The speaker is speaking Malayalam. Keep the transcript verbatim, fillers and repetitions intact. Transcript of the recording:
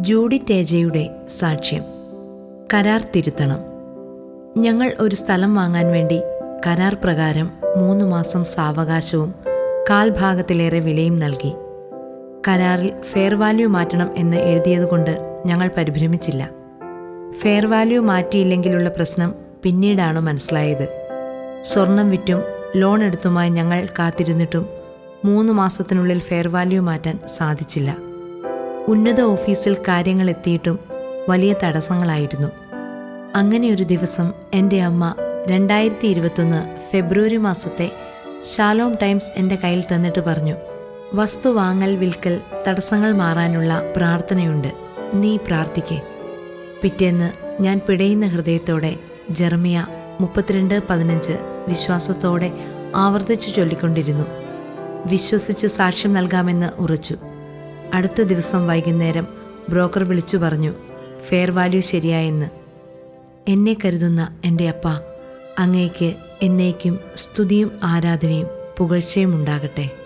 ജൂഡി ടേജയുടെ സാക്ഷ്യം. കരാർ തിരുത്തണം. ഞങ്ങൾ ഒരു സ്ഥലം വാങ്ങാൻ വേണ്ടി കരാർ പ്രകാരം മൂന്ന് മാസം സാവകാശവും കാൽഭാഗത്തിലേറെ വിലയും നൽകി. കരാറിൽ ഫെയർ വാല്യൂ മാറ്റണം എന്ന് എഴുതിയതുകൊണ്ട് ഞങ്ങൾ പരിഭ്രമിച്ചില്ല. ഫെയർ വാല്യൂ മാറ്റിയില്ലെങ്കിലുള്ള പ്രശ്നം പിന്നീടാണ് മനസ്സിലായത്. സ്വർണം വിറ്റും ലോൺ എടുത്തുമായി ഞങ്ങൾ കാത്തിരുന്നിട്ടും മൂന്ന് മാസത്തിനുള്ളിൽ ഫെയർ വാല്യൂ മാറ്റാൻ സാധിച്ചില്ല. ഉന്നത ഓഫീസിൽ കാര്യങ്ങൾ എത്തിയിട്ടും വലിയ തടസ്സങ്ങളായിരുന്നു. അങ്ങനെ ഒരു ദിവസം എൻ്റെ അമ്മ രണ്ടായിരത്തി ഇരുപത്തൊന്ന് ഫെബ്രുവരി മാസത്തെ ഷാലോം ടൈംസ് എൻ്റെ കയ്യിൽ തന്നിട്ട് പറഞ്ഞു, വസ്തു വാങ്ങൽ വിൽക്കൽ തടസ്സങ്ങൾ മാറാനുള്ള പ്രാർത്ഥനയുണ്ട്, നീ പ്രാർത്ഥിക്കേ. പിറ്റേന്ന് ഞാൻ പിടയുന്ന ഹൃദയത്തോടെ ജെറമിയ മുപ്പത്തിരണ്ട് പതിനഞ്ച് വിശ്വാസത്തോടെ ആവർത്തിച്ചു ചൊല്ലിക്കൊണ്ടിരുന്നു. വിശ്വസിച്ച് സാക്ഷ്യം നൽകാമെന്ന് ഉറച്ചു. അടുത്ത ദിവസം വൈകുന്നേരം ബ്രോക്കർ വിളിച്ചു പറഞ്ഞു, ഫെയർ വാല്യൂ ശരിയായെന്ന്. എന്നെ കരുതുന്ന എൻ്റെ അപ്പ, അങ്ങേക്ക് എന്നേക്കും സ്തുതിയും ആരാധനയും പുകഴ്ചയും ഉണ്ടാകട്ടെ.